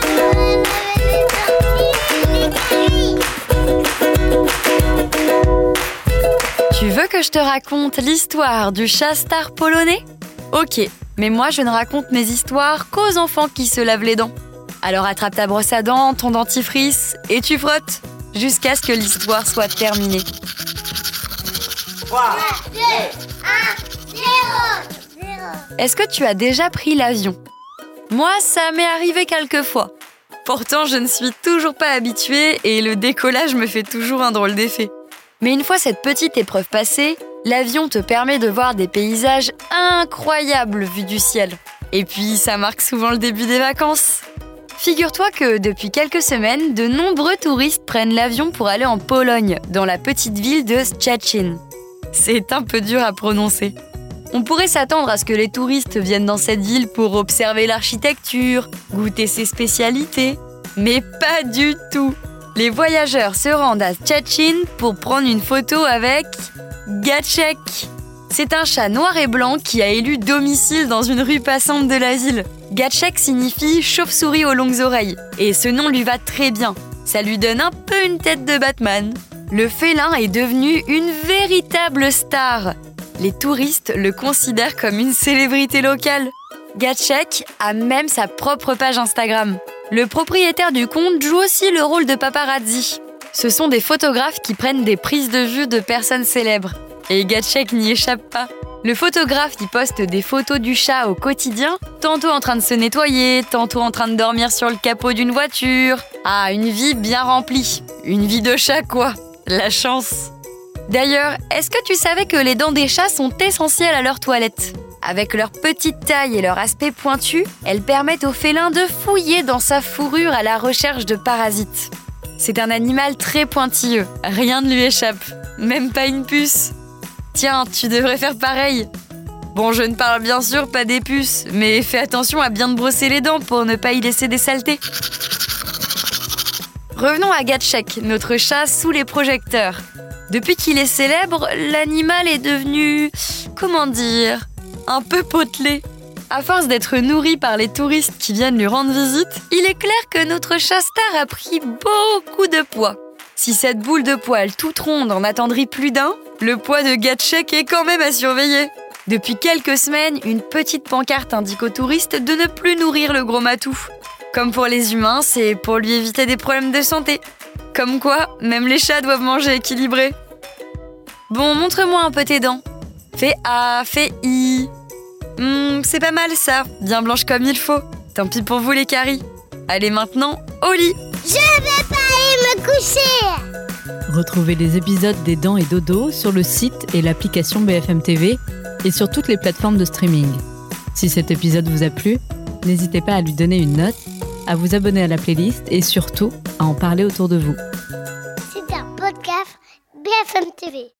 Tu veux que je te raconte l'histoire du chat star polonais ? Ok, mais moi je ne raconte mes histoires qu'aux enfants qui se lavent les dents. Alors attrape ta brosse à dents, ton dentifrice et tu frottes jusqu'à ce que l'histoire soit terminée. 3, 2, 1, 0. Est-ce que tu as déjà pris l'avion ? Moi, ça m'est arrivé quelques fois. Pourtant, je ne suis toujours pas habituée et le décollage me fait toujours un drôle d'effet. Mais une fois cette petite épreuve passée, l'avion te permet de voir des paysages incroyables vus du ciel. Et puis, ça marque souvent le début des vacances. Figure-toi que depuis quelques semaines, de nombreux touristes prennent l'avion pour aller en Pologne, dans la petite ville de Szczecin. C'est un peu dur à prononcer. On pourrait s'attendre à ce que les touristes viennent dans cette ville pour observer l'architecture, goûter ses spécialités. Mais pas du tout. Les voyageurs se rendent à Szczecin pour prendre une photo avec Gatchek. C'est un chat noir et blanc qui a élu domicile dans une rue passante de la ville. Gatchek signifie chauve-souris aux longues oreilles et ce nom lui va très bien. Ça lui donne un peu une tête de Batman. Le félin est devenu une véritable star. Les touristes le considèrent comme une célébrité locale. Gatchek a même sa propre page Instagram. Le propriétaire du compte joue aussi le rôle de paparazzi. Ce sont des photographes qui prennent des prises de vue de personnes célèbres. Et Gatchek n'y échappe pas. Le photographe y poste des photos du chat au quotidien, tantôt en train de se nettoyer, tantôt en train de dormir sur le capot d'une voiture. Ah, une vie bien remplie. Une vie de chat, quoi. La chance. D'ailleurs, est-ce que tu savais que les dents des chats sont essentielles à leur toilette ? Avec leur petite taille et leur aspect pointu, elles permettent au félin de fouiller dans sa fourrure à la recherche de parasites. C'est un animal très pointilleux, rien ne lui échappe, même pas une puce. Tiens, tu devrais faire pareil. Bon, je ne parle bien sûr pas des puces, mais fais attention à bien te brosser les dents pour ne pas y laisser des saletés. Revenons à Gatchek, notre chat sous les projecteurs. Depuis qu'il est célèbre, l'animal est devenu, comment dire, un peu potelé. À force d'être nourri par les touristes qui viennent lui rendre visite, il est clair que notre chat star a pris beaucoup de poids. Si cette boule de poil toute ronde en attendrit plus d'un, le poids de Gatchek est quand même à surveiller. Depuis quelques semaines, une petite pancarte indique aux touristes de ne plus nourrir le gros matou. Comme pour les humains, c'est pour lui éviter des problèmes de santé. Comme quoi, même les chats doivent manger équilibré. Bon, montre-moi un peu tes dents. Fais A, fais I. C'est pas mal ça, bien blanche comme il faut. Tant pis pour vous les caries. Allez maintenant, au lit. Je vais pas aller me coucher. Retrouvez les épisodes des Dents et Dodo sur le site et l'application BFM TV et sur toutes les plateformes de streaming. Si cet épisode vous a plu, n'hésitez pas à lui donner une note, à vous abonner à la playlist et surtout à en parler autour de vous. C'est un podcast BFM TV.